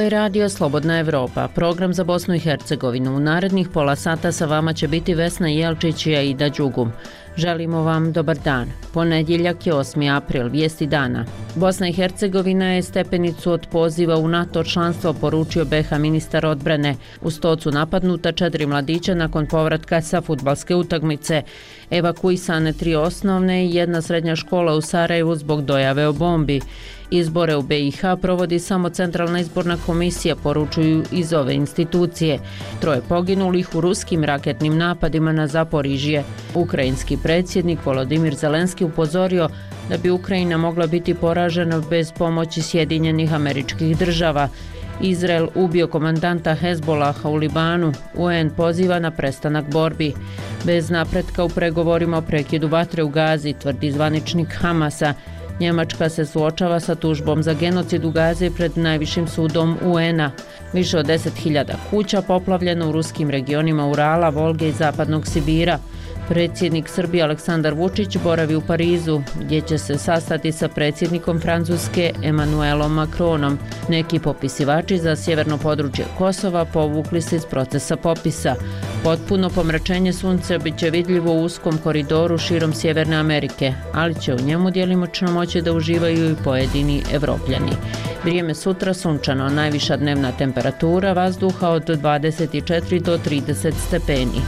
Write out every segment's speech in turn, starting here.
je Radio Slobodna Evropa, program za Bosnu i Hercegovinu. U narednih pola sata sa vama će biti Vesna Jelčić i Aida Đugum. Želimo vam dobar dan. Ponedjeljak je 8. april, vijesti dana. Bosna i Hercegovina je stepenicu od poziva u NATO članstvo poručio BiH ministar odbrane. U Stocu napadnuta 4 mladića nakon povratka sa fudbalske utakmice. Evakuisane 3 osnovne i 1 srednja škola u Sarajevu zbog dojave o bombi. Izbore u BiH provodi samo Centralna izborna komisija, poručuju iz ove institucije. 3 poginulih u ruskim raketnim napadima na Zaporižje. Ukrajinski predsjednik Volodimir Zelenski upozorio da bi Ukrajina mogla biti poražena bez pomoći Sjedinjenih Američkih Država. Izrael ubio komandanta Hezbolaha u Libanu. UN poziva na prestanak borbi. Bez napretka u pregovorima o prekidu vatre u Gazi, tvrdi zvaničnik Hamasa. Njemačka se suočava sa tužbom za genocid u Gazi pred najvišim sudom UN-a. Više od 10.000 kuća poplavljeno u ruskim regionima Urala, Volge i Zapadnog Sibira. Predsjednik Srbije Aleksandar Vučić boravi u Parizu, gdje će se sastati sa predsjednikom Francuske Emmanuelom Macronom. Neki popisivači za sjeverno područje Kosova povukli se iz procesa popisa. Potpuno pomračenje sunca bit će vidljivo u uskom koridoru širom Sjeverne Amerike, ali će u njemu djelimično moći da uživaju i pojedini Evropljani. Vrijeme sutra sunčano, najviša dnevna temperatura vazduha od 24 do 30 stepeni.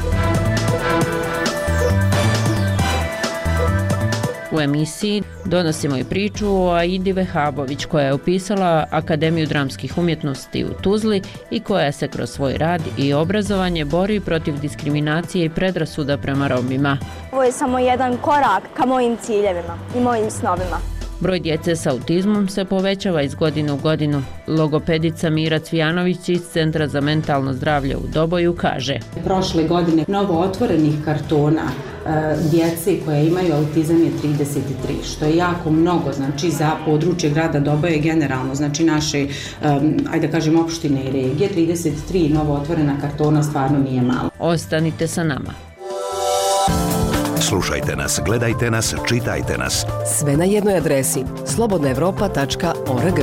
U emisiji donosimo i priču o Aidi Vehabović, koja je upisala Akademiju dramskih umjetnosti u Tuzli i koja se kroz svoj rad i obrazovanje bori protiv diskriminacije i predrasuda prema Romima. Ovo je samo jedan korak ka mojim ciljevima i mojim snovima. Broj djece s autizmom se povećava iz godine u godinu. Logopedica Mira Cvijanović iz Centra za mentalno zdravlje u Doboju kaže: Prošle godine novo otvorenih kartona djece koje imaju autizam je 33, što je jako mnogo, znači za područje grada Doboje generalno, znači naše, ajde da kažem, opštine i regije, 33 novo otvorena kartona stvarno nije malo. Ostanite sa nama. Slušajte nas, gledajte nas, čitajte nas. Sve na jednoj adresi slobodnaevropa.org.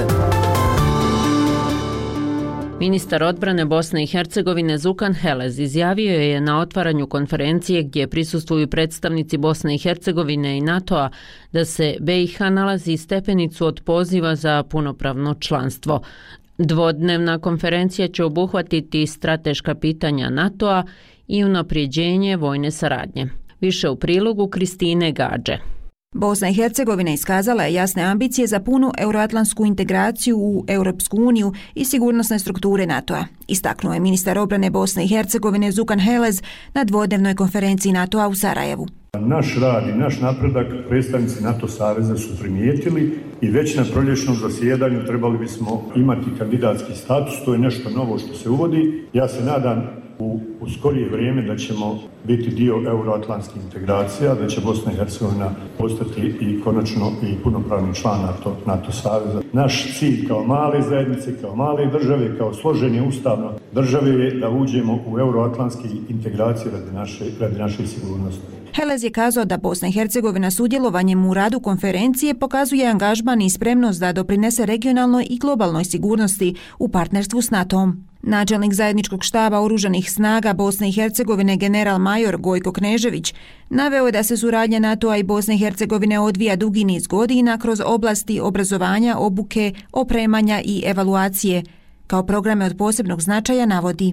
Ministar odbrane Bosne i Hercegovine Zukan Helez izjavio je na otvaranju konferencije gdje prisustvuju predstavnici Bosne i Hercegovine i NATO-a da se BiH nalazi stepenicu od poziva za punopravno članstvo. Dvodnevna konferencija će obuhvatiti strateška pitanja NATO-a i unapređenje vojne saradnje. Više u prilogu Kristine Gađe. Bosna i Hercegovina iskazala je jasne ambicije za punu euroatlantsku integraciju u Europsku uniju i sigurnosne strukture NATO-a. Istaknuo je ministar obrane Bosne i Hercegovine Zukan Helez na dvodnevnoj konferenciji NATO-a u Sarajevu. Naš rad i naš napredak predstavnici NATO saveza su primijetili i već na proljećnom zasjedanju trebali bismo imati kandidatski status. To je nešto novo što se uvodi. Ja se nadam u skorije vrijeme da ćemo biti dio euroatlantskih integracija, da će Bosna i Hercegovina postati i konačno i punopravni član NATO saveza. Naš cilj kao male zajednice, kao male države, kao složene ustavno države je da uđemo u euroatlantske integracije radi naše sigurnosti. Helez je kazao da Bosna i Hercegovina sudjelovanjem u radu konferencije pokazuje angažman i spremnost da doprinese regionalnoj i globalnoj sigurnosti u partnerstvu s NATO-om. Načelnik zajedničkog štaba oružanih snaga Bosne i Hercegovine general major Gojko Knežević naveo je da se suradnja NATO-a i Bosne i Hercegovine odvija dugi niz godina kroz oblasti obrazovanja, obuke, opremanja i evaluacije. Kao programe od posebnog značaja navodi: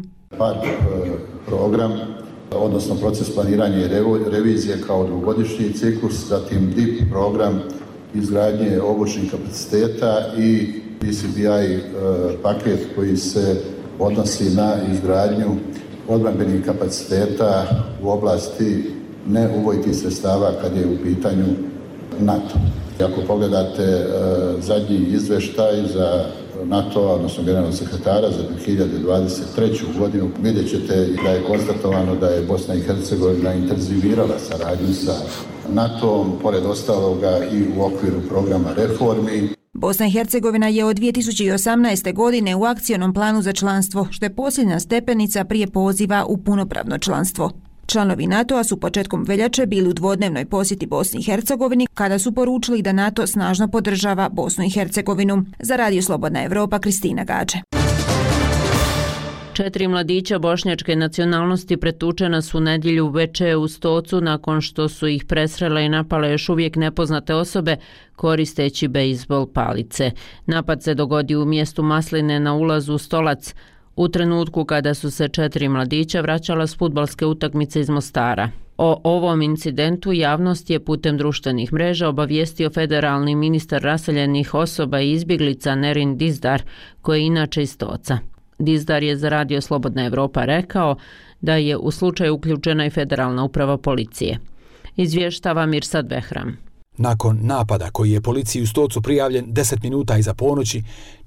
program, odnosno proces planiranja i revizije kao dvogodišnji ciklus, zatim DIP program izgradnje obučnih kapaciteta i PCBI paket koji se odnosi na izgradnju odbrambenih kapaciteta u oblasti neuvojitih sredstava kad je u pitanju NATO. Ako pogledate zadnji izveštaj za NATO, odnosno generalnog sekretara za 2023. godinu, vidjet ćete da je konstatovano da je Bosna i Hercegovina intenzivirala saradnju sa NATO-om, pored ostaloga i u okviru programa reformi. Bosna i Hercegovina je od 2018. godine u akcionom planu za članstvo, što je posljednja stepenica prije poziva u punopravno članstvo. Članovi NATO-a su početkom veljače bili u dvodnevnoj posjeti Bosni i Hercegovini kada su poručili da NATO snažno podržava Bosnu i Hercegovinu. Za Radio Slobodna Evropa, Kristina Gađe. 4 mladića bošnjačke nacionalnosti pretučena su u nedjelju uveče u Stocu nakon što su ih presrele i napale još uvijek nepoznate osobe koristeći bejzbol palice. Napad se dogodio u mjestu Masline na ulazu u Stolac u trenutku kada su se 4 mladića vraćala s fudbalske utakmice iz Mostara. O ovom incidentu javnost je putem društvenih mreža obavijestio federalni ministar raseljenih osoba i izbjeglica Nerin Dizdar, koji je inače iz Stoca. Dizdar je za Radio Slobodna Evropa rekao da je u slučaju uključena i federalna uprava policije. Izvještava Mirsad Behram. Nakon napada koji je policiji u Stocu prijavljen 10 minuta iza ponoći,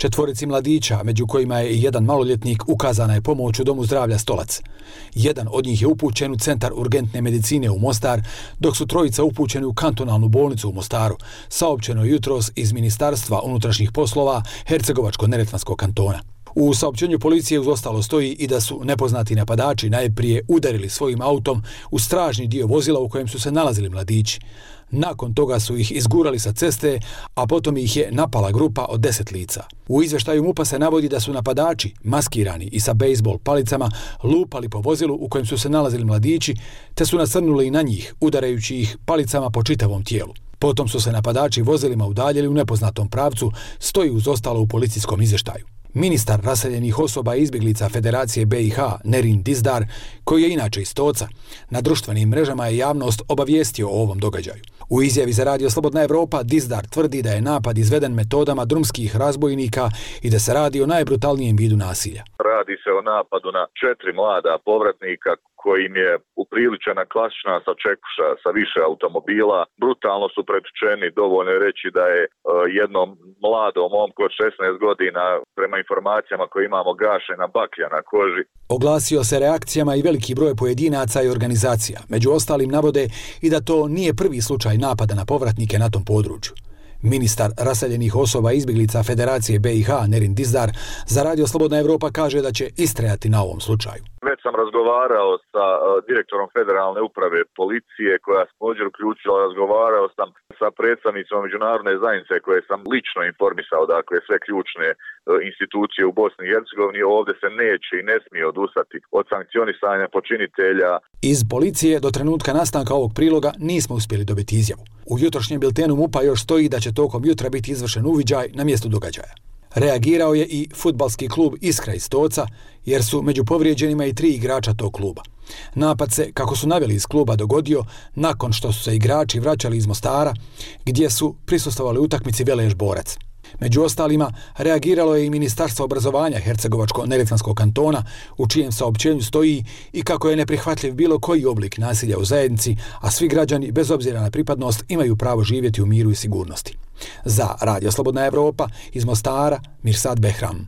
4 mladića, među kojima je i jedan maloljetnik, ukazana je pomoć u Domu zdravlja Stolac. Jedan od njih je upućen u Centar urgentne medicine u Mostar, dok su 3 upućeni u kantonalnu bolnicu u Mostaru, saopćeno jutros iz Ministarstva unutrašnjih poslova Hercegovačko-neretvanskog kantona. U saopćenju policije uz ostalo stoji i da su nepoznati napadači najprije udarili svojim autom u stražni dio vozila u kojem su se nalazili mladići. Nakon toga su ih izgurali sa ceste, a potom ih je napala grupa od 10 lica. U izvještaju MUP-a se navodi da su napadači, maskirani i sa bejzbol palicama, lupali po vozilu u kojem su se nalazili mladići, te su nasrnuli i na njih, udarajući ih palicama po čitavom tijelu. Potom su se napadači vozilima udaljili u nepoznatom pravcu, stoji uz ostalo u policijskom izvještaju. Ministar raseljenih osoba i izbjeglica Federacije BiH Nerin Dizdar, koji je inače iz Stoca, na društvenim mrežama je javnost obavijestio o ovom događaju. U izjavi za Radio Slobodna Evropa Dizdar tvrdi da je napad izveden metodama drumskih razbojnika i da se radi o najbrutalnijem vidu nasilja. Radi se o napadu na 4 mlada povratnika kojim je upriličena klasična sačekuša sa više automobila. Brutalno su pretučeni, dovoljno je reći da je jednom mladom momku od 16 godina, prema informacijama koje imamo, gašena baklja na koži. Oglasio se reakcijama i veliki broj pojedinaca i organizacija. Među ostalim navode i da to nije prvi slučaj napada na povratnike na tom području. Ministar raseljenih osoba i izbjeglica Federacije BiH Nerin Dizdar za Radio Slobodna Evropa kaže da će istrajati na ovom slučaju. Već sam razgovarao sa direktorom federalne uprave policije koja je također uključila, razgovarao sam sa predstavnicima međunarodne zajednice koje sam lično informisao, dakle sve ključne institucije u Bosni i Hercegovini. Ovdje se neće i ne smije odustati od sankcionisanja počinitelja. Iz policije do trenutka nastanka ovog priloga nismo uspjeli dobiti izjavu. U jutrošnjem biltenu MUP-a još stoji da će tokom jutra biti izvršen uviđaj na mjestu događaja. Reagirao je i fudbalski klub Iskra iz Stoca, jer su među povrijeđenima i 3 igrača tog kluba. Napad se, kako su naveli iz kluba, dogodio nakon što su se igrači vraćali iz Mostara, gdje su prisustvovali utakmici Velež-Borac. Među ostalima, reagiralo je i Ministarstvo obrazovanja Hercegovačko-neretvanskog kantona, u čijem saopćenju stoji i kako je neprihvatljiv bilo koji oblik nasilja u zajednici, a svi građani, bez obzira na pripadnost, imaju pravo živjeti u miru i sigurnosti. Za Radio Slobodna Evropa, iz Mostara, Mirsad Behram.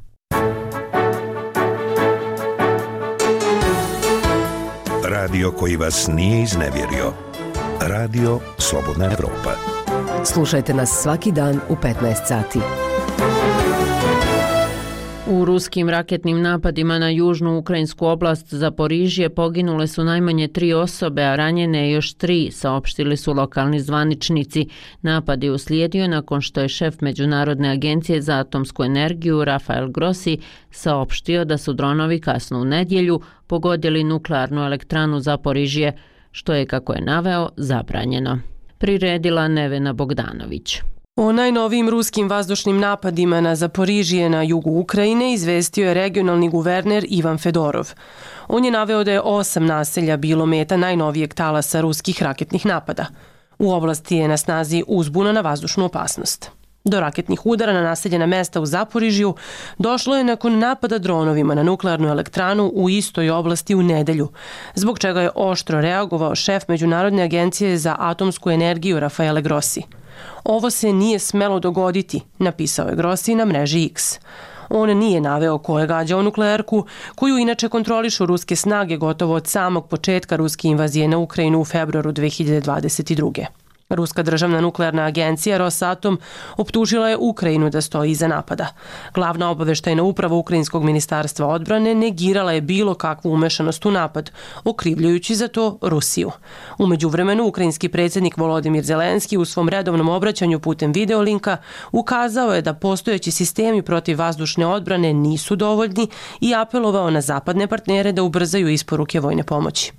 Radio koji vas nije iznevjerio. Radio Slobodna Evropa. Slušajte nas svaki dan u 15 sati. U ruskim raketnim napadima na južnu ukrajinsku oblast Zaporižje poginule su najmanje 3 osobe, a ranjene još 3, saopštili su lokalni zvaničnici. Napad je uslijedio nakon što je šef Međunarodne agencije za atomsku energiju Rafael Grossi saopštio da su dronovi kasno u nedjelju pogodili nuklearnu elektranu Zaporižje, što je, kako je naveo, zabranjeno. Priredila Nevena Bogdanović. O najnovijim ruskim vazdušnim napadima na Zaporižje na jugu Ukrajine izvestio je regionalni guverner Ivan Fedorov. On je naveo da je 8 naselja bilo meta najnovijeg talasa ruskih raketnih napada. U oblasti je na snazi uzbuna na vazdušnu opasnost. Do raketnih udara na naseljena mesta u Zaporižju došlo je nakon napada dronovima na nuklearnu elektranu u istoj oblasti u nedjelju, zbog čega je oštro reagovao šef Međunarodne agencije za atomsku energiju Rafaele Grossi. Ovo se nije smelo dogoditi, napisao je Grossi na mreži X. On nije naveo ko je gađao nuklearku, koju inače kontrolišu ruske snage gotovo od samog početka ruske invazije na Ukrajinu u februaru 2022. Ruska državna nuklearna agencija Rosatom optužila je Ukrajinu da stoji iza napada. Glavna obaveštajna uprava Ukrajinskog ministarstva odbrane negirala je bilo kakvu umešanost u napad, okrivljujući za to Rusiju. U međuvremenu, ukrajinski predsjednik Volodimir Zelenski u svom redovnom obraćanju putem videolinka ukazao je da postojeći sistemi protiv vazdušne odbrane nisu dovoljni i apelovao na zapadne partnere da ubrzaju isporuke vojne pomoći.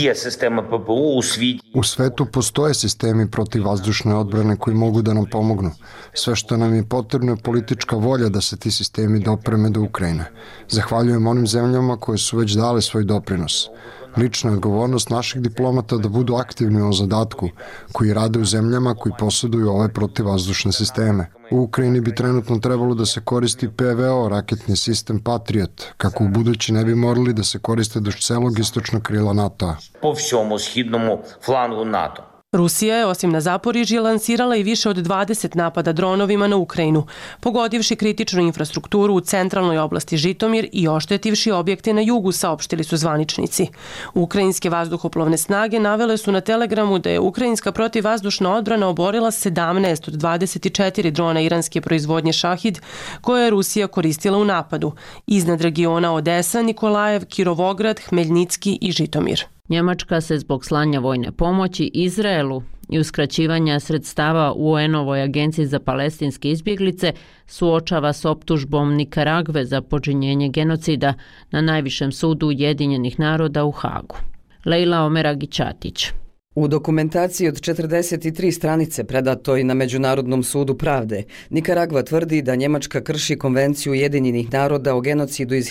U svetu postoje sistemi protiv vazdušne odbrane koji mogu da nam pomognu. Sve što nam je potrebno je politička volja da se ti sistemi dopreme do Ukrajine. Zahvaljujem onim zemljama koje su već dale svoj doprinos. Lična je odgovornost naših diplomata da budu aktivni u zadatku, koji rade u zemljama koji posjeduju ove protivvazdušne sisteme. U Ukrajini bi trenutno trebalo da se koristi PVO, raketni sistem Patriot, kako u budući ne bi morali da se koriste duž celog istočnog krila NATO-a. Po всьому східному флангу НАТО. Rusija je osim na Zaporižje lansirala i više od 20 napada dronovima na Ukrajinu, pogodivši kritičnu infrastrukturu u centralnoj oblasti Žitomir i oštetivši objekte na jugu, saopštili su zvaničnici. Ukrajinske vazduhoplovne snage navele su na Telegramu da je ukrajinska protivvazdušna odbrana oborila 17 od 24 drona iranske proizvodnje Šahid, koje je Rusija koristila u napadu, iznad regiona Odesa, Nikolajev, Kirovograd, Hmeljnicki i Žitomir. Njemačka se zbog slanja vojne pomoći Izraelu i uskraćivanja sredstava UN-ovoj agenciji za palestinske izbjeglice suočava s optužbom Nikaragve za počinjenje genocida na najvišem sudu Ujedinjenih naroda u Hagu. Lejla Omeragić-Atić. U dokumentaciji od 43 stranice predatoj na Međunarodnom sudu pravde, Nikaragva tvrdi da Njemačka krši konvenciju Ujedinjenih naroda o genocidu iz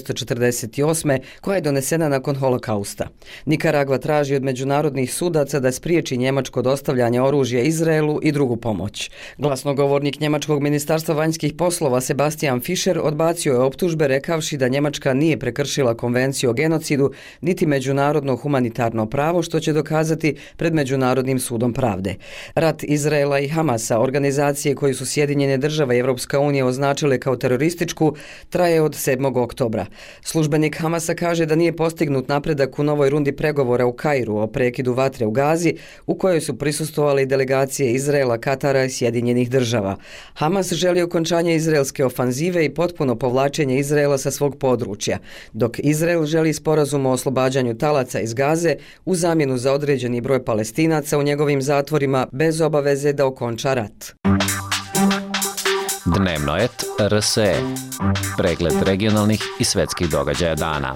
1948. koja je donesena nakon holokausta. Nikaragva traži od međunarodnih sudaca da spriječi njemačko dostavljanje oružja Izraelu i drugu pomoć. Glasnogovornik Njemačkog ministarstva vanjskih poslova Sebastian Fischer odbacio je optužbe rekavši da Njemačka nije prekršila konvenciju o genocidu niti međunarodno humanitarno pravo, što će dokazati pred Međunarodnim sudom pravde. Rat Izraela i Hamasa, organizacije koju su Sjedinjene države i Evropska unija označile kao terorističku, traje od 7. oktobra. Službenik Hamasa kaže da nije postignut napredak u novoj rundi pregovora u Kairu o prekidu vatre u Gazi, u kojoj su prisustvovali delegacije Izraela, Katara i Sjedinjenih država. Hamas želi okončanje izraelske ofanzive i potpuno povlačenje Izraela sa svog područja, dok Izrael želi sporazum o oslobađanju talaca iz Gaze u zamjenu za određeni broj Palestinaca u njegovim zatvorima bez obaveze da okonča rat. Dnevno et RSE. Pregled regionalnih i svetskih događaja dana.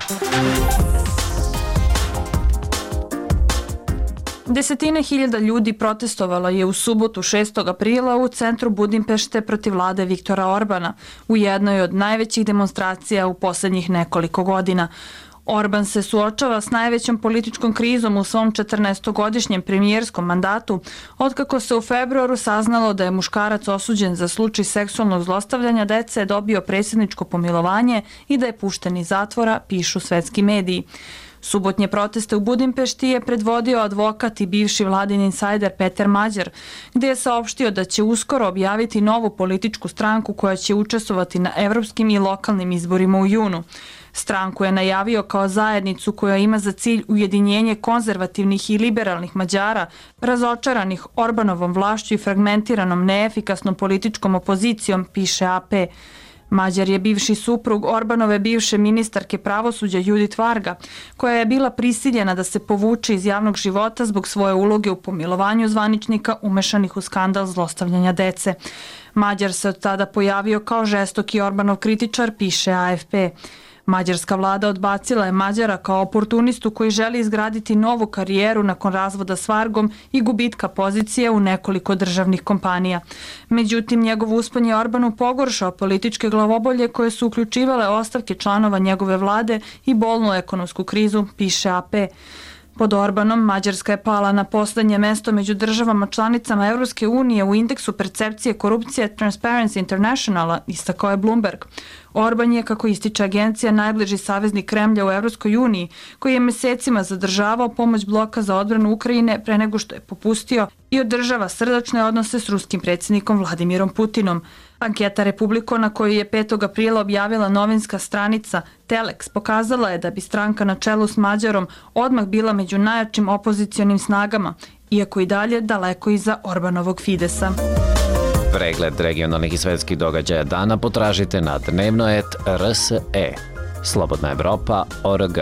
Desetine hiljada ljudi protestovalo je u subotu 6. aprila u centru Budimpešte protiv vlade Viktora Orbana, u jednoj od najvećih demonstracija u posljednjih nekoliko godina. Orban se suočava s najvećom političkom krizom u svom 14-godišnjem premijerskom mandatu, otkako se u februaru saznalo da je muškarac osuđen za slučaj seksualnog zlostavljanja dece dobio predsjedničko pomilovanje i da je pušten iz zatvora, pišu svetski mediji. Subotnje proteste u Budimpešti je predvodio advokat i bivši vladin insajder Peter Mađar, gdje je saopštio da će uskoro objaviti novu političku stranku koja će učestvovati na evropskim i lokalnim izborima u junu. Stranku je najavio kao zajednicu koja ima za cilj ujedinjenje konzervativnih i liberalnih Mađara, razočaranih Orbanovom vlašću i fragmentiranom neefikasnom političkom opozicijom, piše AP. Mađar je bivši suprug Orbanove bivše ministarke pravosuđa Judith Varga, koja je bila prisiljena da se povuče iz javnog života zbog svoje uloge u pomilovanju zvaničnika umešanih u skandal zlostavljanja dece. Mađar se od tada pojavio kao žestoki Orbanov kritičar, piše AFP. Mađarska vlada odbacila je Mađara kao oportunistu koji želi izgraditi novu karijeru nakon razvoda s Vargom i gubitka pozicije u nekoliko državnih kompanija. Međutim, njegov uspon je Orbanu pogoršao političke glavobolje koje su uključivale ostavke članova njegove vlade i bolnu ekonomsku krizu, piše AP. Pod Orbanom, Mađarska je pala na poslednje mesto među državama članicama Evropske unije u indeksu percepcije korupcije Transparency Internationala, istakao je Bloomberg. Orban je, kako ističe agencija, najbliži saveznik Kremlja u Evropskoj uniji, koji je mesecima zadržavao pomoć bloka za odbranu Ukrajine pre nego što je popustio i održava srdačne odnose s ruskim predsjednikom Vladimirom Putinom. Anketa Republikona koju je 5. aprila objavila novinska stranica Telex pokazala je da bi stranka na čelu s Mađarom odmah bila među najjačim opozicionim snagama iako i dalje daleko iza Orbanovog Fidesa. Pregled regionalnih i svetskih događaja dana potražite na dnevno.rs.e. Slobodna Evropa.org.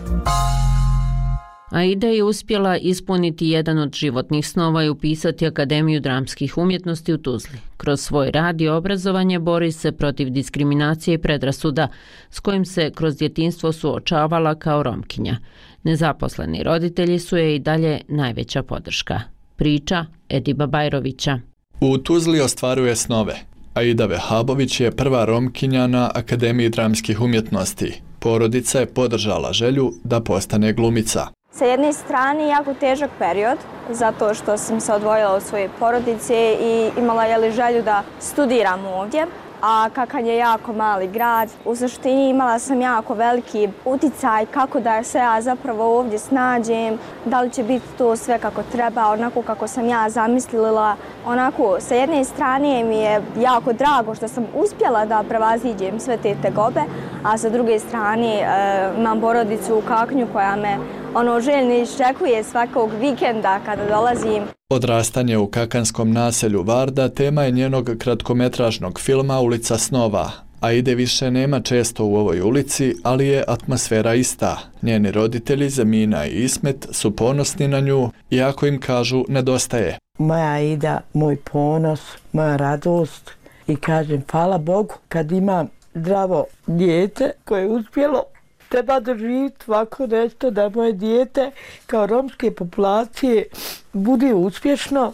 Aida je uspjela ispuniti jedan od životnih snova i upisati Akademiju dramskih umjetnosti u Tuzli. Kroz svoj rad i obrazovanje bori se protiv diskriminacije i predrasuda s kojim se kroz djetinjstvo suočavala kao Romkinja. Nezaposleni roditelji su je i dalje najveća podrška. Priča Ediba Bajrovića. U Tuzli ostvaruje snove. Aida Vehabović je prva Romkinja na Akademiji dramskih umjetnosti. Porodica je podržala želju da postane glumica. Sa jedne strane jako težak period, zato što sam se odvojila od svoje porodice i imala želju da studiram ovdje. A Kakanj je jako mali grad, u suštini imala sam jako veliki uticaj kako da se ja zapravo ovdje snađem, da li će biti to sve kako treba, onako kako sam ja zamislila. Onako, sa jedne strane mi je jako drago što sam uspjela da prevaziđem sve te tegobe, a sa druge strane imam porodicu u Kaknju koja me željno iščekuje svakog vikenda kada dolazim. Odrastanje u kakanskom naselju Varda tema je njenog kratkometražnog filma Ulica snova. Aide više nema često u ovoj ulici, ali je atmosfera ista. Njeni roditelji Zemina i Ismet su ponosni na nju, iako im kažu nedostaje. Moja Aida, moj ponos, moja radost i kažem hvala Bogu kad imam zdravo dijete koje je uspjelo treba doživjeti ovako nešto da moje dijete kao romske populacije bude uspješno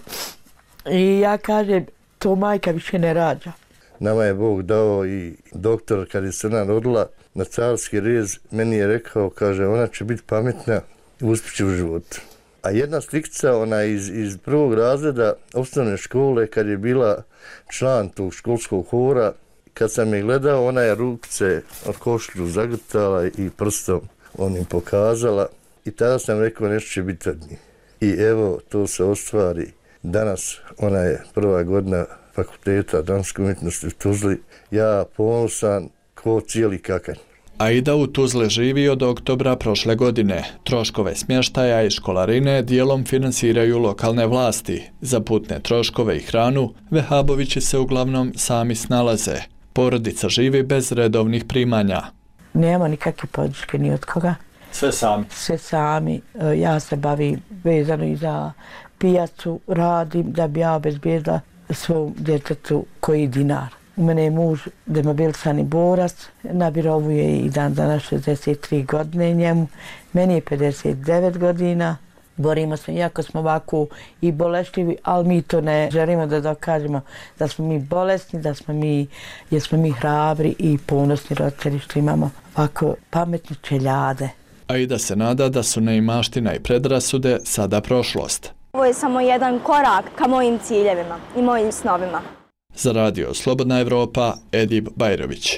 i ja kažem to majka više ne rađa. Nama je Bog dao i doktor kad je se ona rodila na carski rez, meni je rekao, kaže ona će biti pametna i uspjeće u životu. A jedna slikca, ona iz prvog razreda osnovne škole kad je bila član tog školskog hora, kad sam je gledao, ona je rukice od košlju zagrtala i prstom onim pokazala i tada sam rekao nešto će biti od njih. I evo, to se ostvari. Danas ona je prva godina fakulteta dramske umjetnosti u Tuzli. Ja ponosan ko cijeli Kakanj. Aida u Tuzle živi od oktobra prošle godine. Troškove smještaja i školarine dijelom finansiraju lokalne vlasti. Za putne troškove i hranu Vehabovići se uglavnom sami snalaze. Porodica živi bez redovnih primanja. Nema nikakve podrške ni od koga. Sve sami? Sve sami. Ja se bavim vezano i za pijacu, radim da bi ja obezbijedila svom djetetu koji dinar. U mene je muž demobilisani borac, na birovu je i dan danas 63 godine njemu. Meni je 59 godina. Borimo se, iako smo ovako i bolešljivi, ali mi to ne želimo da dokažemo da smo mi bolesni, jer smo mi hrabri i ponosni roditelji što imamo ovako pametne čeljade. Aida se nada da su neimaština i predrasude sada prošlost. Ovo je samo jedan korak ka mojim ciljevima i mojim snovima. Za radio Slobodna Evropa, Edib Bajrović.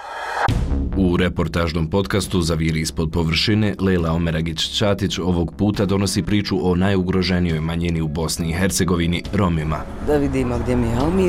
U reportažnom podcastu Zaviri ispod površine, Lejla Omeragić-Čatić ovog puta donosi priču o najugroženijoj manjini u Bosni i Hercegovini, Romima. Da vidimo gdje mi je Almir.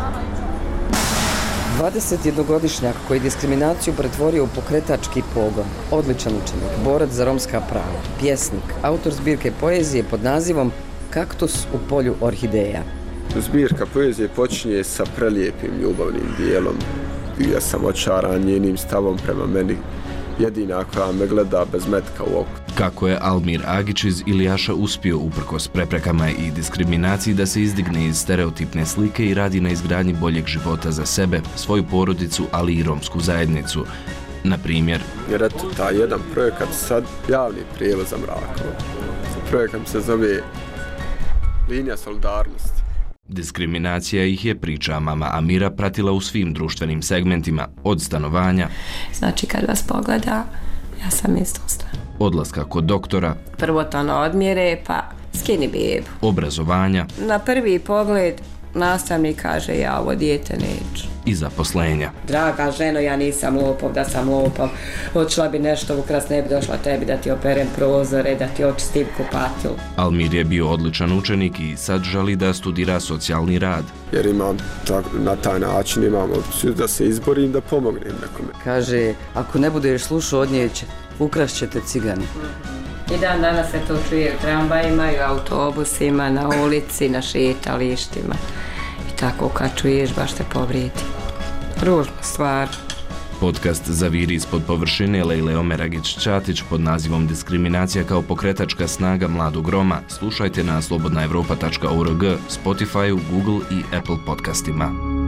21-godišnjak koji diskriminaciju pretvorio u pokretački pogon, odličan učenik, borac za romska prava, pjesnik, autor zbirke poezije pod nazivom Kaktus u polju orhideja. Zbirka poezije počinje sa prelijepim ljubavnim dijelom. Ja sam očaran njenim stavom prema meni, jedina koja me gleda bez metka u oku. Kako je Almir Agić iz Ilijaša uspio uprkos preprekama i diskriminaciji da se izdigne iz stereotipne slike i radi na izgradnji boljeg života za sebe, svoju porodicu, ali i romsku zajednicu. Na primjer, jer eto, taj jedan projekat sad javni prijevoz za Mrakovo. Projekat se zove Linija solidarnosti. Diskriminacija ih je, priča mama Amira, pratila u svim društvenim segmentima, od stanovanja. Znači kad vas pogleda, ja sam istosta. Odlaska kod doktora. Prvo to na odmjere, pa skini bebu. Obrazovanja. Na prvi pogled nastavnik kaže ja ovo dijete neću. I zaposlenja. Draga ženo, ja nisam lopov, da sam lopov. Odšla bi nešto ukras, ne bi došla tebi da ti operem prozore, da ti očistim kupatilu. Almir je bio odličan učenik i sad želi da studira socijalni rad. Jer na taj način imam opciju da se izborim, da pomognem nekome. Kaže, ako ne budeš slušao od nje, ukrast ćete cigani. I dan danas se to čuje u tramvajima i u autobusima, na ulici, na šetalištima. I tako kad čuješ baš te povrijedi. Ružna stvar. Podcast Zaviri ispod površine Lejle Omeragić-Ćatić pod nazivom Diskriminacija kao pokretačka snaga mladog Roma slušajte na slobodnaevropa.org, Spotify, Google i Apple podcastima.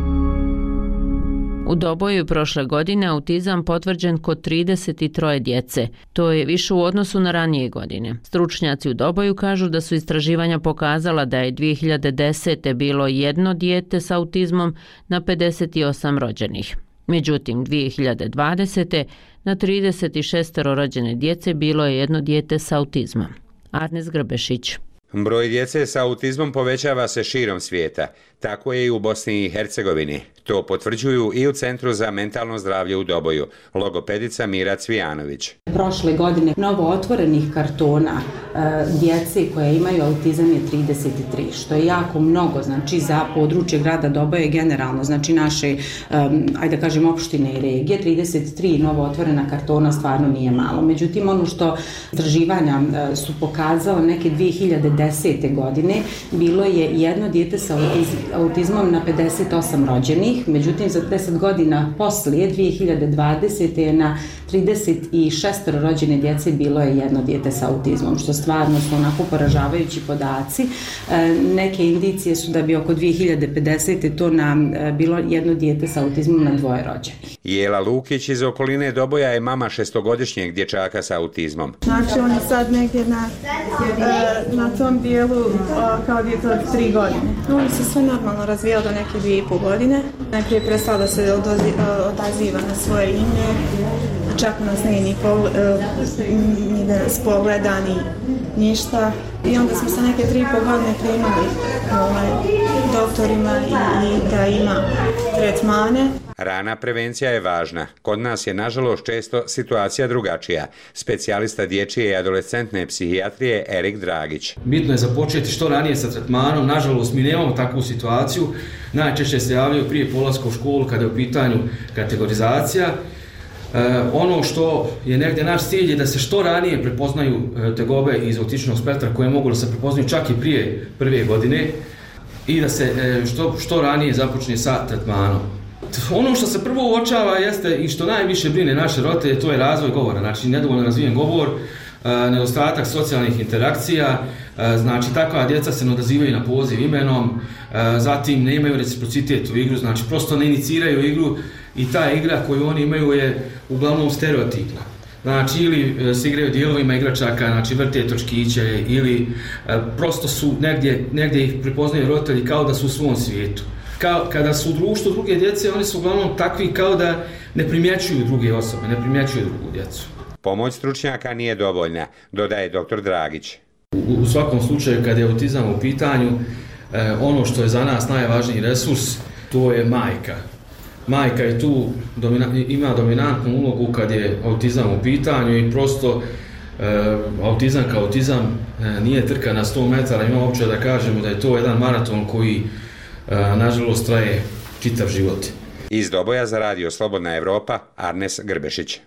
U Doboju prošle godine autizam potvrđen kod 33 djece. To je više u odnosu na ranije godine. Stručnjaci u Doboju kažu da su istraživanja pokazala da je 2010. bilo jedno dijete s autizmom na 58 rođenih. Međutim, 2020. na 36 rođene djece bilo je jedno dijete s autizmom. Arnes Grbešić. Broj djece sa autizmom povećava se širom svijeta. Tako je i u Bosni i Hercegovini. To potvrđuju i u Centru za mentalno zdravlje u Doboju, logopedica Mira Cvijanović. Prošle godine novo otvorenih kartona djece koje imaju autizam je 33, što je jako mnogo, znači za područje grada Doboje generalno, znači naše, ajde da kažem, opštine i regije, 33 novo otvorena kartona stvarno nije malo. Međutim, ono što istraživanja su pokazala neke 2010. godine, bilo je jedno dijete sa autizmom na 58 rođenih, međutim za 10 godina poslije 2020. je na 36 rođene djece bilo je jedno dijete sa autizmom, što stvarno su onako poražavajući podaci. Neke indicije su da bi oko 2050. to bilo jedno dijete sa autizmom na 2 rođenih. Jela Lukić iz okoline Doboja je mama 6-godišnjeg dječaka sa autizmom. Znači on je sad negdje na tom dijelu kao dijete od 3 godine. On se sve normalno razvijao do neke 2,5 godine. Najprije prestao da se odaziva na svoje ime, čak nas nije ni da nas pogleda, ni ništa. I onda smo sa neke 3,5 godine primali doktorima i da ima tretmane. Rana prevencija je važna. Kod nas je, nažalost, često situacija drugačija. Specijalista dječje i adolescentne psihijatrije Erik Dragić. Bitno je započeti što ranije sa tretmanom. Nažalost, mi nemamo takvu situaciju. Najčešće se javljaju prije polaska u školu kada je u pitanju kategorizacija. Ono što je negdje naš cilj je da se što ranije prepoznaju tegobe iz autističnog spektra koje mogu da se prepoznaju čak i prije prve godine i da se što ranije započne sa tretmanom. Ono što se prvo uočava jeste i što najviše brine naše roditelje, to je razvoj govora, znači nedovoljno razvijen govor, nedostatak socijalnih interakcija, znači takva djeca se ne odazivaju na poziv imenom, zatim nemaju reciprocitet u igru, znači prosto ne iniciraju igru i ta igra koju oni imaju je uglavnom stereotipna. Znači ili se igraju dijelovima igračaka, znači vrte točkiće ili prosto su negdje ih prepoznaju roditelji kao da su u svom svijetu. Kada su u društvu druge djece, oni su uglavnom takvi kao da ne primjećuju druge osobe, ne primjećuju drugu djecu. Pomoć stručnjaka nije dovoljna, dodaje dr. Dragić. U svakom slučaju, kad je autizam u pitanju, ono što je za nas najvažniji resurs, to je majka. Majka je tu, ima dominantnu ulogu kad je autizam u pitanju i prosto autizam kao autizam nije trka na 100 metara, ima uopće da kažemo da je to jedan maraton koji nažalost traje čitav život. Iz Doboja za radio Slobodna Evropa, Arnes Grbešić.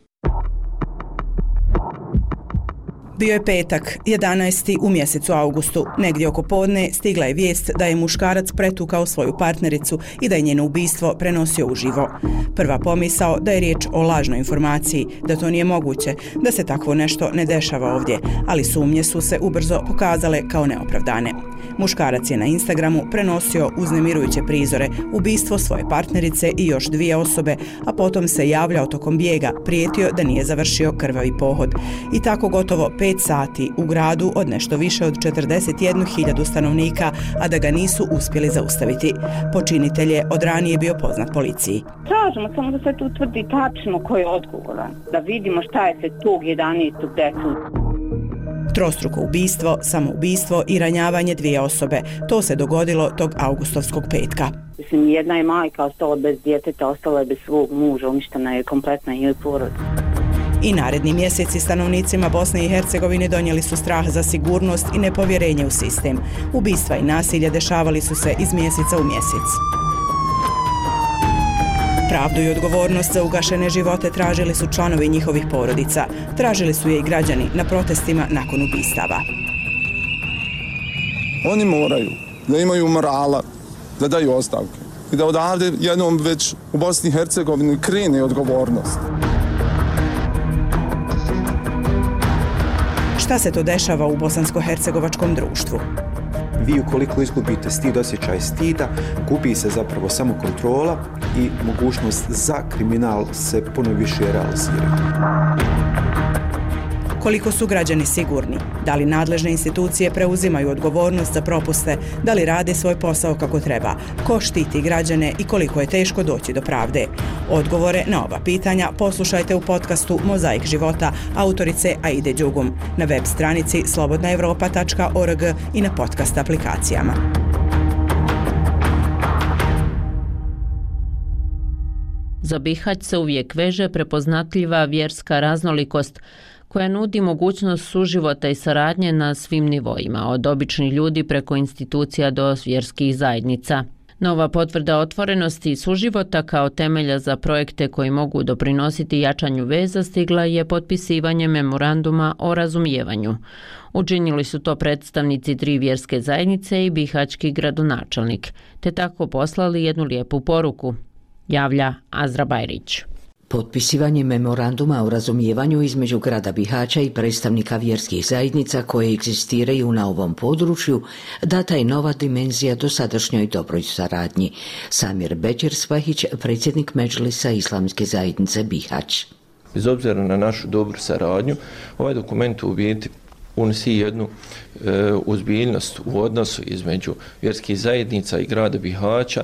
Bio je petak, 11. u mjesecu augustu. Negdje oko podne stigla je vijest da je muškarac pretukao svoju partnericu i da je njeno ubistvo prenosio uživo. Prva pomisao da je riječ o lažnoj informaciji, da to nije moguće, da se takvo nešto ne dešava ovdje, ali sumnje su se ubrzo pokazale kao neopravdane. Muškarac je na Instagramu prenosio uznemirujuće prizore, ubistvo svoje partnerice i još 2 osobe, a potom se javljao tokom bijega, prijetio da nije završio krvavi pohod. I tako gotovo 5 sati u gradu od nešto više od 41.000 stanovnika, a da ga nisu uspjeli zaustaviti. Počinitelj je od ranije bio poznat policiji. Tražimo samo da se tu utvrdi tačno ko je odgovoran, da vidimo šta je se tog 11. desilo. Trostruko ubistvo, samoubistvo i ranjavanje 2 osobe. To se dogodilo tog augustovskog petka. Mislim, jedna je majka ostala bez djeteta, ostala je bez svog muža, uništena je kompletna njoj porodica. I naredni mjeseci stanovnicima Bosne i Hercegovine donijeli su strah za sigurnost i nepovjerenje u sistem. Ubistva i nasilje dešavali su se iz mjeseca u mjesec. Pravdu i odgovornost za ugašene živote tražili su članovi njihovih porodica. Tražili su je i građani na protestima nakon ubistava. Oni moraju da imaju morala, da daju ostavke i da odavde jednom već u Bosni i Hercegovini krene odgovornost. Šta se to dešava u bosansko-hercegovačkom društvu? Vi ukoliko izgubite stid, osjećaj stida, gubi se zapravo samo kontrola i mogućnost za kriminal se puno više realizira. Koliko su građani sigurni? Da li nadležne institucije preuzimaju odgovornost za propuste? Da li rade svoj posao kako treba? Ko štiti građane i koliko je teško doći do pravde? Odgovore na ova pitanja poslušajte u podcastu Mozaik života autorice Aide Đugum na web stranici slobodnaevropa.org i na podcast aplikacijama. Za Bihać se uvijek veže prepoznatljiva vjerska raznolikost koja nudi mogućnost suživota i saradnje na svim nivoima, od običnih ljudi preko institucija do vjerskih zajednica. Nova potvrda otvorenosti i suživota kao temelja za projekte koji mogu doprinositi jačanju veza stigla je potpisivanje memoranduma o razumijevanju. Učinili su to predstavnici 3 vjerske zajednice i bihaćki gradonačelnik, te tako poslali jednu lijepu poruku, javlja Azra Bajrić. Potpisivanje memoranduma o razumijevanju između grada Bihaća i predstavnika vjerskih zajednica koje egzistiraju na ovom području data je nova dimenzija dosadašnjoj dobroj saradnji. Samir Bećir Svahić, predsjednik Medžlisa Islamske zajednice Bihać. Bez obzira na našu dobru saradnju, ovaj dokument u biti unosi jednu ozbiljnost u odnosu između vjerskih zajednica i grada Bihaća.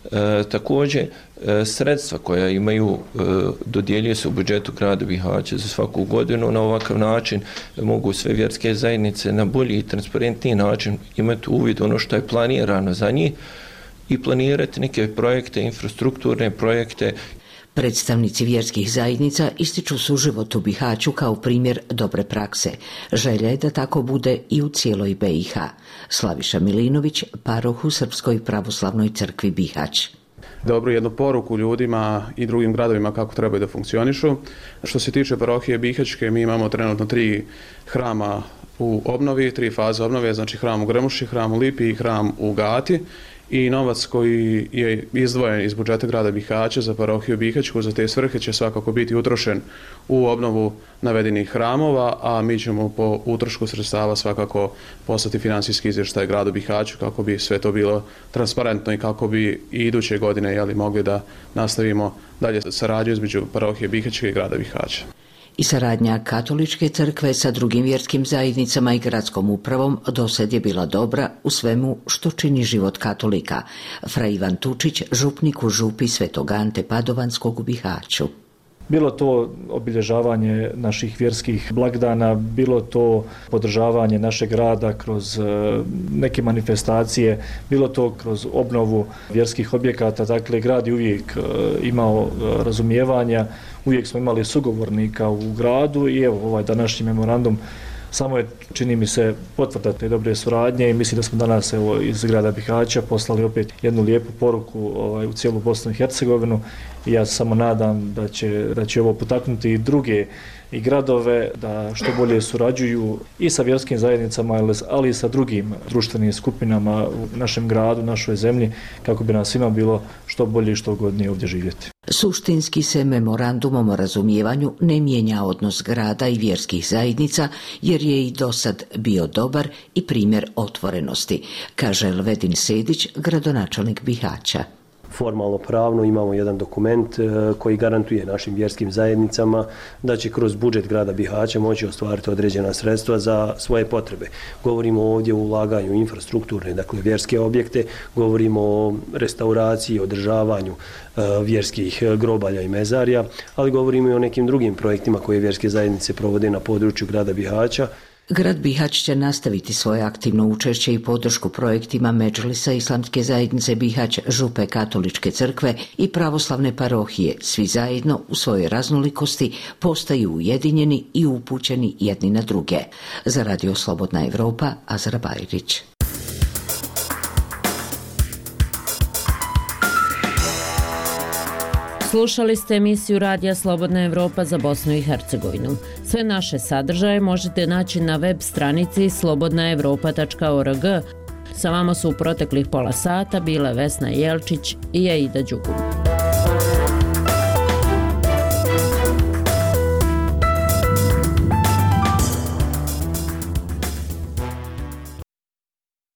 Također, sredstva koja imaju dodjeljuje se u budžetu grada Bihaća za svaku godinu. Na ovakav način mogu sve vjerske zajednice na bolji i transparentniji način imati uvid ono što je planirano za njih i planirati neke projekte, infrastrukturne projekte. Predstavnici vjerskih zajednica ističu suživot u Bihaću kao primjer dobre prakse. Želja je da tako bude i u cijeloj BiH. Slaviša Milinović, paroh u Srpskoj pravoslavnoj crkvi Bihać. Dobru jednu poruku ljudima i drugim gradovima kako trebaju da funkcionišu. Što se tiče parohije Bihaćke, mi imamo trenutno 3 hrama u obnovi, 3 faze obnove, znači hram u Grmuši, hram u Lipi i hram u Gati. I novac koji je izdvojen iz budžeta grada Bihaća za parohiju Bihaćku za te svrhe će svakako biti utrošen u obnovu navedenih hramova, a mi ćemo po utrošku sredstava svakako poslati finansijski izvještaj gradu Bihaću kako bi sve to bilo transparentno i kako bi i iduće godine mogli da nastavimo dalje saradnju između parohije Bihaćke i grada Bihaća. I saradnja katoličke crkve sa drugim vjerskim zajednicama i gradskom upravom dosad je bila dobra u svemu što čini život katolika. Fra Ivan Tučić, župnik u župi Svetog Ante Padovanskog u Bihaću. Bilo to obilježavanje naših vjerskih blagdana, bilo to podržavanje našeg grada kroz neke manifestacije, bilo to kroz obnovu vjerskih objekata. Dakle, grad je uvijek imao razumijevanja, uvijek smo imali sugovornika u gradu i evo ovaj današnji memorandum samo je, čini mi se, potvrda te dobre suradnje i mislim da smo danas iz grada Bihaća poslali opet jednu lijepu poruku u cijelu Bosnu i Hercegovinu i ja se samo nadam da će ovo potaknuti i druge i gradove da što bolje surađuju i sa vjerskim zajednicama, ali i sa drugim društvenim skupinama u našem gradu, našoj zemlji, kako bi nam svima bilo što bolje i što ugodnije ovdje živjeti. Suštinski se memorandumom o razumijevanju ne mijenja odnos grada i vjerskih zajednica, jer je i dosad bio dobar i primjer otvorenosti, kaže Elvedin Sedić, gradonačelnik Bihaća. Formalno pravno imamo jedan dokument koji garantuje našim vjerskim zajednicama da će kroz budžet grada Bihaća moći ostvariti određena sredstva za svoje potrebe. Govorimo ovdje o ulaganju infrastrukturne, dakle vjerske objekte, govorimo o restauraciji, održavanju vjerskih grobalja i mezarja, ali govorimo i o nekim drugim projektima koje vjerske zajednice provode na području grada Bihaća. Grad Bihać će nastaviti svoje aktivno učešće i podršku projektima Medžlisa Islamske zajednice Bihać, župe katoličke crkve i pravoslavne parohije. Svi zajedno u svojoj raznolikosti postaju ujedinjeni i upućeni jedni na druge. Za Radio Slobodna Evropa, Azra Bajrić. Slušali ste emisiju Radija Slobodna Evropa za Bosnu i Hercegovinu. Sve naše sadržaje možete naći na web stranici slobodnaevropa.org. Sa vama su u proteklih pola sata bile Vesna Jelčić i Aida Đugum.